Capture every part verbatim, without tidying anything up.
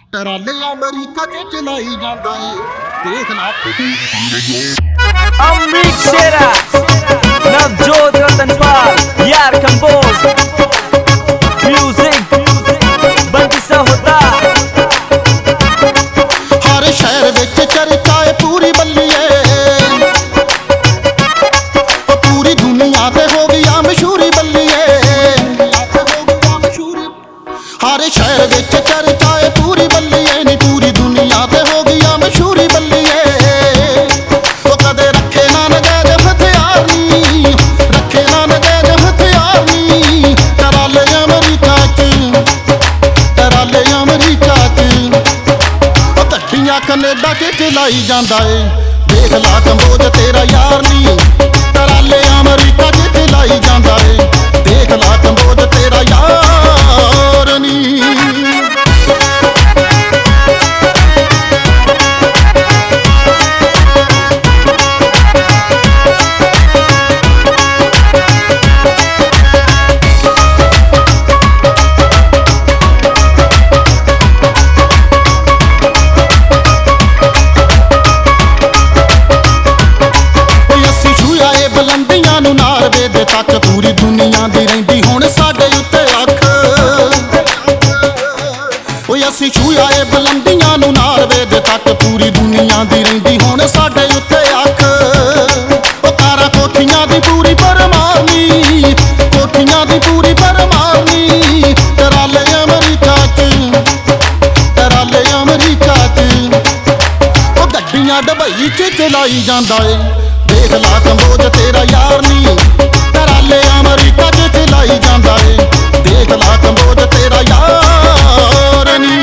ਟਰਾਲੇ ਅਮਰੀਕਾ ਚ ਚਲਾਈ ਜਾਂਦਾ ਏ ਦੇਖ ਲਾ Amrik Shera Navjot Ratanpal Yaar Compose Music Bandi sa hota ਹਰ ਸ਼ਹਿਰ ਵਿੱਚ ਚਰਚਾ ਏ ਪੂਰੀ ਬੱਲੀਏ ਪੂਰੀ ਦੁਨੀਆ ਤੇ ਹੋ ਗਈ ਆ ਮਸ਼ਹੂਰੀ ਬੱਲੀਏ ਹਰ ਸ਼ਹਿਰ ਵਿੱਚ ਚਰਚਾ ਏ ਪੂਰੀ ਬੱਲੀਏ ਨੀ ਪੂਰੀ ਦੁਨੀਆ ਤੇ ਹੋ ਗਈ ਆ ਮਸ਼ਹੂਰੀ ਬੱਲੀਏ ਉਹ ਕਦੇ ਰੱਖੇ ਨਾ ਨਜਾਇਜ਼ ਹਥਿਆਰ ਨੀ ਰੱਖੇ ਨਾ ਨਜਾਇਜ਼ ਹਥਿਆਰ ਨੀ ਟਰਾਲੇ ਅਮਰੀਕਾ ਚ ਟਰਾਲੇ ਅਮਰੀਕਾ ਚ ਉਹ ਗੱਡੀਆਂ ਕੈਨੇਡਾ ਚ ਚਲਾਈ ਜਾਂਦਾ ਏ ਦੇਖ ਲਾ ਕੰਬੋਜ ਤੇਰਾ ਯਾਰ ਨੀ ਟਰਾਲੇ ਅਮਰੀਕਾ ਚ ਚਲਾਈ ਜਾਂਦਾ ਏ ਦੇਖ ਲਾ ਕੰਬੋਜ ਤੇਰਾ ਯਾਰ ਨੀ ਬਲੰਦੀਆਂ ਨੂੰ ਨਾਰਵੇ ਦੇ ਤੱਕ ਪੂਰੀ ਦੁਨੀਆ ਦੀ ਰਹਿੰਦੀ ਹੁਣ ਸਾਡੇ ਉੱਤੇ ਅੱਖ ਓਏ ਅਸੀਂ ਛੂਇਆ ਏ ਬਲੰਦੀਆਂ ਨੂੰ ਨਾਰਵੇ ਦੇ ਤੱਕ ਪੂਰੀ ਦੁਨੀਆ ਦੀ ਰਹਿੰਦੀ ਹੁਣ ਸਾਡੇ ਉੱਤੇ ਅੱਖ ਉਹ ਕਾਰਾਂ ਕੋਠੀਆਂ ਦੀ ਪੂਰੀ ਪਰਮਾਰਨੀ ਕੋਠੀਆਂ ਦੀ ਪੂਰੀ ਪਰਮਾਰਨੀ ਟਰਾਲੇ ਅਮਰੀਕਾ ਚ ਟਰਾਲੇ ਅਮਰੀਕਾ ਚ ਉਹ ਗੱਡੀਆਂ ਦੁਬਈ ਚ ਚਲਾਈ ਜਾਂਦਾ ਏ ਦੇਖ ਲਾ ਕੰਬੋਜ ਤੇਰਾ ਯਾਰ ਨੀ ਟਰਾਲੇ ਅਮਰੀਕਾ ਚ ਚਲਾਈ ਜਾਂਦਾ ਏ ਦੇਖ ਲਾ ਕੰਬੋਜ ਤੇਰਾ ਯਾਰ ਨੀ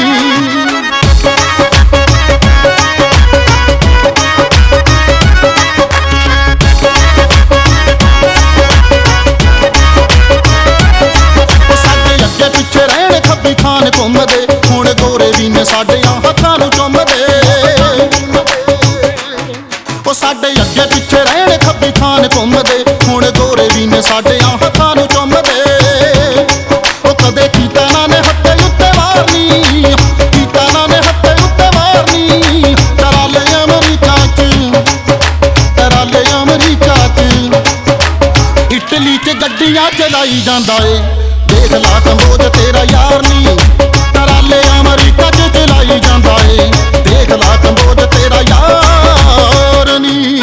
ਸਾਡੇ ਅੱਗੇ ਪਿੱਛੇ ਰਹਿਣ ਖੱਬੀ ਖਾਨ ਘੁੰਮਦੇ ਹੁਣ ਗੋਰੇ ਵੀ ਨੇ ਸਾਡੇ ਹੱਥਾਂ ਨੂੰ ਚੁੰਮਦੇ ਉਹ ਸਾਡੇ ਅੱਗੇ ਪਿੱਛੇ ਰਹਿਣ ਖੱਬੀ ਖਾਨ ਘੁੰਮਦੇ ਹੁਣ ਗੋਰੇ ਵੀ ਨੇ ਸਾਡੇ ਹੱਥਾਂ ਨੂੰ ਚੁੰਮਦੇ ਉਹ ਕਦੇ ਕੀਤਾ ਨਾ ਨੇ ਹੱਥੇ ਉੱਤੇ ਮਾਰਨੀ ਕੀਤਾ ਨਾ ਨੇ ਹੱਥੇ ਉੱਤੇ ਮਾਰਨੀ ਟਰਾਲੇ ਅਮਰੀਕਾ ਚ ਟਰਾਲੇ ਅਮਰੀਕਾ ਚ ਇਟਲੀ ਚ ਗੱਡੀਆਂ ਚਲਾਈ ਜਾਂਦਾ ਏ ਦੇਖ ਲਾ ਕੰਬੋਜ ਤੇਰਾ ਯਾਰ ਨੀ ਟਰਾਲੇ ਅਮਰੀਕਾ ਚ ਚਲਾਈ ਜਾਂਦਾ ਏ ਦੇਖ ਲਾ ਕੰਬੋਜ ਤੇਰਾ ਯਾਰ ਨੀ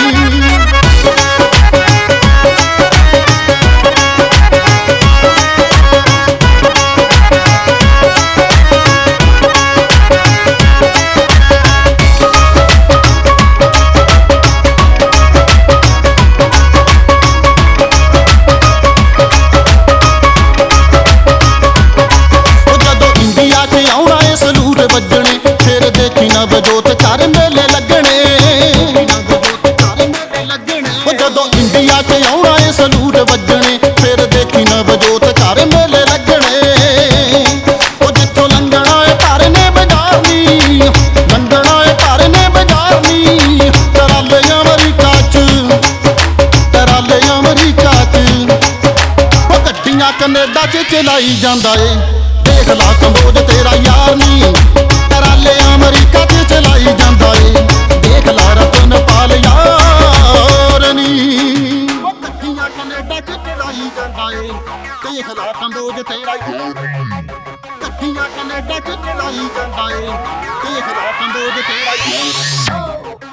ਵੱਜਣੇ ਫਿਰ ਦੇਖੀ ਨਵਜੋਤ ਕਰ ਮੇਲੇ ਲੱਗਣੇ ਉਹ ਜਦੋਂ ਇੰਡੀਆ ਚ ਆਉਣਾ ਏ ਸਲੂਟ ਵੱਜਣੇ ਫਿਰ ਦੇਖੀ ਨਵਜੋਤ ਕਰ ਮੇਲੇ ਲੱਗਣੇ ਉਹ ਜਿੱਥੋਂ ਲੰਘਣਾ ਏ ਧਰਨੇ ਬਜ਼ਾਰਨੀ ਲੰਘਣਾ ਏ ਧਰਨੇ ਬਜ਼ਾਰਨੀ ਟਰਾਲੇ ਅਮਰੀਕਾ ਚ ਟਰਾਲੇ ਅਮਰੀਕਾ ਚ ਉਹ ਗੱਡੀਆਂ ਕੈਨੇਡਾ ਚ ਚਲਾਈ ਜਾਂਦਾ ਏ ਦੇਖ ਲਾ ਕੰਬੋਜ ਤੇਰਾ ਯਾਰ ਨੀ ਟਰਾਲੇ ਅਮਰੀਕਾ ਚ ਚਲਾਈ ਜਾਂਦਾ ਏ ਦੇਖ ਲਾ ਰਤਨਪਾਲ ਯਾਰ ਨੀ ਉਹ ਗੱਡੀਆਂ ਕੈਨੇਡਾ ਚ ਚਲਾਈ ਜਾਂਦਾ ਏ ਦੇਖ ਲਾ ਕੰਬੋਜ ਤੇਰਾ ਯਾਰ ਨੀ ਗੱਡੀਆਂ ਕੈਨੇਡਾ ਚ ਚਲਾਈ ਜਾਂਦਾ ਏ ਦੇਖ ਲਾ ਕੰਬੋਜ ਤੇਰਾ ਯਾਰ